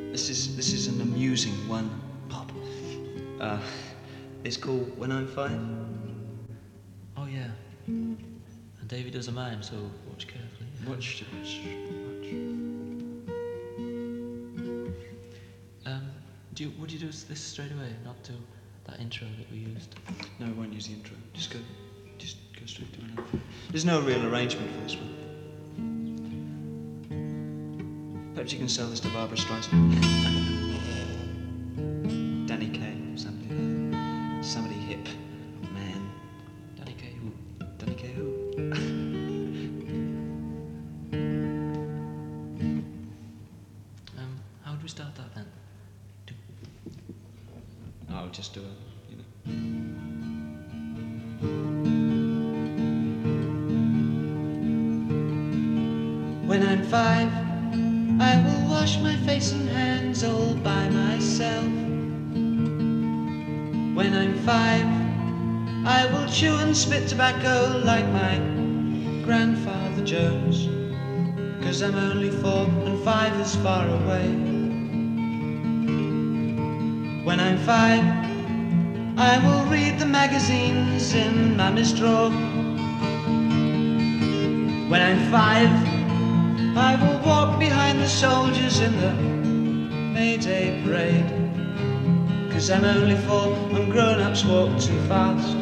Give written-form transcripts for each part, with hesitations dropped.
This is an amusing one, Pop. It's called When I'm Five. Oh yeah. And Davy does a mime, so watch carefully. Watch. Would you do this straight away, not do that intro that we used? No, I won't use the intro. Just go straight to When I'm Five. There's no real arrangement for this one. Perhaps you can sell this to Barbara Streisand. Danny Kaye, somebody hip, man. Danny Kaye who? Danny Kaye who? How would we start that then? I'll just do it, When I'm five, I will wash my face and hands all by myself. When I'm five, I will chew and spit tobacco like my grandfather Jones, 'cause I'm only 4 and 5 is far away. When I'm five, I will read the magazines in Mummy's drawer. When I'm five, I will walk behind the soldiers in the May Day parade, 'cause I'm only 4 and grown-ups walk too fast.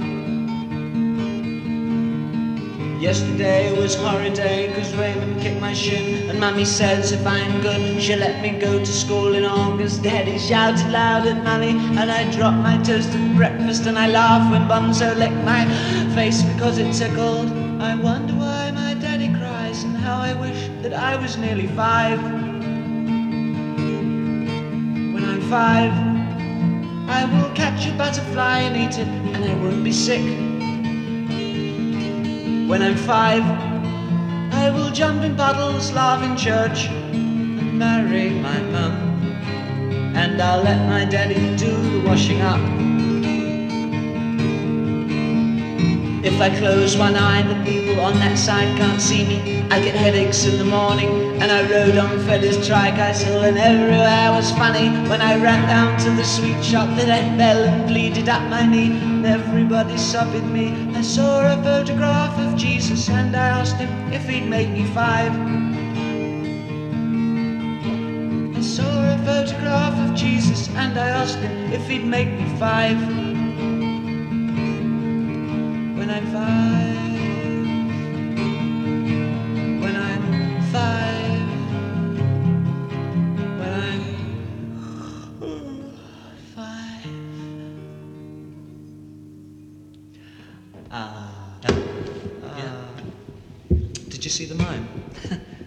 Yesterday was a horrid day 'cause Raymond kicked my shin, and Mummy says if I'm good she'll let me go to school in August. Daddy shouted loud at Mummy and I dropped my toast at breakfast, and I laugh when Bonzo licked my face because it tickled. I wonder why my daddy cries and how I wish that I was nearly 5. When I'm 5, I will catch a butterfly and eat it, and I won't be sick. When I'm 5, I will jump in puddles, laugh in church, and marry my mum, and I'll let my daddy do the washing up. If I close one eye, the people on that side can't see me. I get headaches in the morning, and I rode on Freddy's tricycle, and everywhere was funny. When I ran down to the sweet shop, then I fell and bleeded up my knee, and everybody sobbed me. I saw a photograph of Jesus, and I asked him if he'd make me 5. I saw a photograph of Jesus, and I asked him if he'd make me 5. When I'm 5, when I'm 5, when I'm 5. Yeah. Did you see the mime?